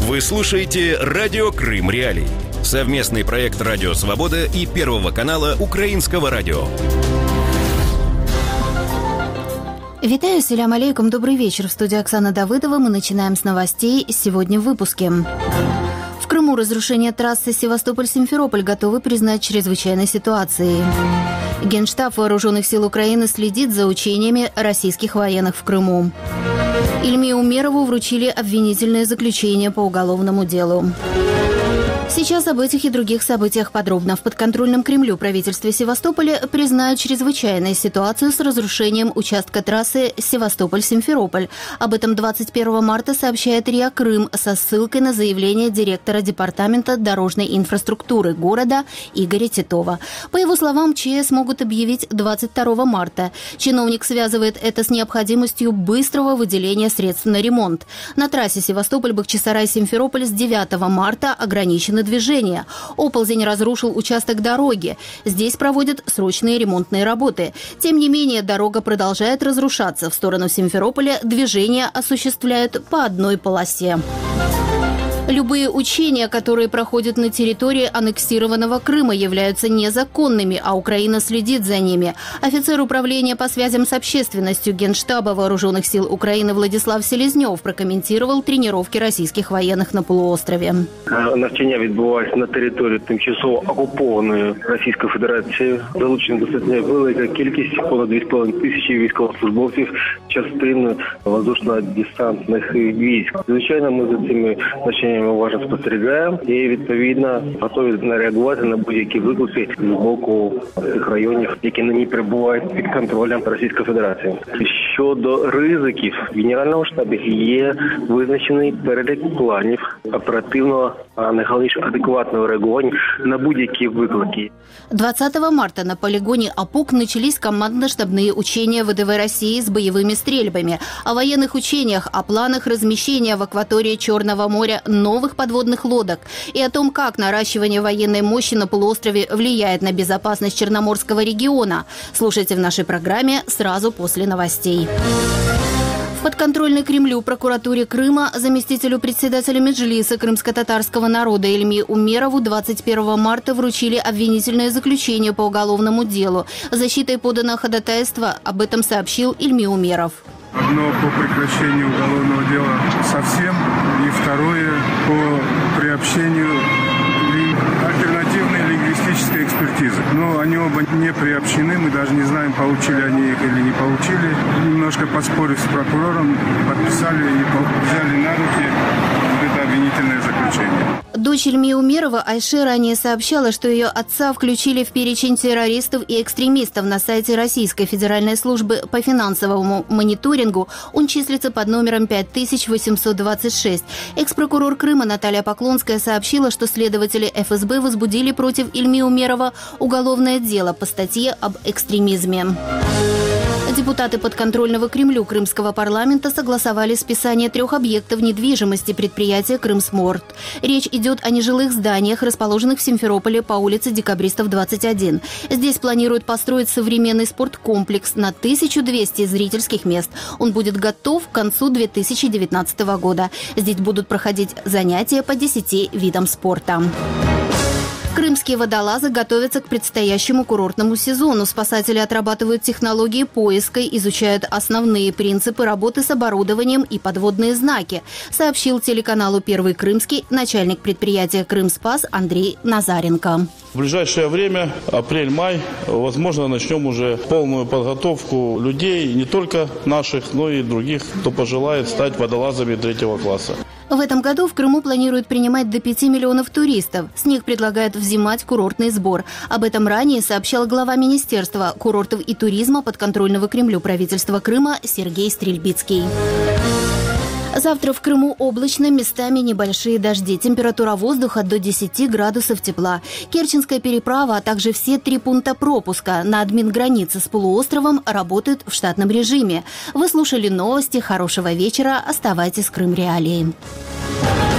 Вы слушаете «Радио Крым Реалии». Совместный проект «Радио Свобода» и Первого канала Украинского радио. Витаю, селям алейкум, добрый вечер. В студии Оксана Давыдова. Мы начинаем с новостей сегодня в выпуске. В Крыму разрушение трассы Севастополь-Симферополь готовы признать чрезвычайной ситуацией. Генштаб Вооруженных сил Украины следит за учениями российских военных в Крыму. Ильмию Умерову вручили обвинительное заключение по уголовному делу. Сейчас об этих и других событиях подробно. В подконтрольном Кремлю правительстве Севастополя признают чрезвычайную ситуацию с разрушением участка трассы Севастополь-Симферополь. Об этом 21 марта сообщает РИА Крым со ссылкой на заявление директора Департамента дорожной инфраструктуры города Игоря Титова. По его словам, ЧС могут объявить 22 марта. Чиновник связывает это с необходимостью быстрого выделения средств на ремонт. На трассе Севастополь-Бахчисарай-Симферополь с 9 марта ограничены движения. Оползень разрушил участок дороги. Здесь проводят срочные ремонтные работы. Тем не менее, дорога продолжает разрушаться. В сторону Симферополя движение осуществляют по одной полосе. Любые учения, которые проходят на территории аннексированного Крыма, являются незаконными, а Украина следит за ними. Офицер управления по связям с общественностью Генштаба Вооруженных сил Украины Владислав Селезнев прокомментировал тренировки российских военных на полуострове. Навчання відбуваються на території тимчасово окупованої Російської Федерації. Залучена достатньо велика кількість, понад 2,5 тисячі військовослужбовців, частин воздушно-десантних військ. Звичайно, ми за цими навчаннями уважно спостерігаємо і, відповідно, готові реагувати на будь-які виклики з боку цих районів, які нині перебувають під контролем Російської Федерації. Щодо ризиків, в Генеральному штабі є визначений перелік планів оперативного, а найголовніше адекватного реагування на будь-які виклики. 20 марта на полигоне Апук начались командно-штабные учения ВДВ России с боевыми стрельбами. О военных учениях, о планах размещения в акватории Черного моря новых подводных лодок и о том, как наращивание военной мощи на полуострове влияет на безопасность Черноморского региона. Слушайте в нашей программе сразу после новостей. В подконтрольной Кремлю прокуратуре Крыма заместителю председателя Меджлиса крымско-татарского народа Ильми Умерову 21 марта вручили обвинительное заключение по уголовному делу. Защитой подано ходатайство, об этом сообщил Ильми Умеров. Одно по прекращению уголовного дела совсем, и второе по приобщению альтернативной лингвистической экспертизы. Но они оба не приобщены, мы даже не знаем, получили они их или не получили. Немножко поспорив с прокурором, подписали и взяли на руки это обвинительное заключение. Дочь Ильми Умерова Айше ранее сообщала, что ее отца включили в перечень террористов и экстремистов на сайте Российской Федеральной службы по финансовому мониторингу. Он числится под номером 5826. Экс-прокурор Крыма Наталья Поклонская сообщила, что следователи ФСБ возбудили против Ильми Умерова уголовное дело по статье об экстремизме. Депутаты подконтрольного Кремлю Крымского парламента согласовали списание 3 объектов недвижимости предприятия «Крымсморт». Речь идет о нежилых зданиях, расположенных в Симферополе по улице Декабристов, 21. Здесь планируют построить современный спорткомплекс на 1200 зрительских мест. Он будет готов к концу 2019 года. Здесь будут проходить занятия по 10 видам спорта. Крымские водолазы готовятся к предстоящему курортному сезону. Спасатели отрабатывают технологии поиска, изучают основные принципы работы с оборудованием и подводные знаки, сообщил телеканалу «Первый Крымский» начальник предприятия «Крымспас» Андрей Назаренко. В ближайшее время, апрель-май, возможно, начнем уже полную подготовку людей, не только наших, но и других, кто пожелает стать водолазами 3-го класса. В этом году в Крыму планируют принимать до 5 миллионов туристов. С них предлагают взимать курортный сбор. Об этом ранее сообщал глава Министерства курортов и туризма подконтрольного Кремлю правительства Крыма Сергей Стрельбицкий. Завтра в Крыму облачно, местами небольшие дожди. Температура воздуха до 10 градусов тепла. Керченская переправа, а также все 3 пункта пропуска на админгранице с полуостровом работают в штатном режиме. Вы слушали новости. Хорошего вечера. Оставайтесь с Крым Реалией.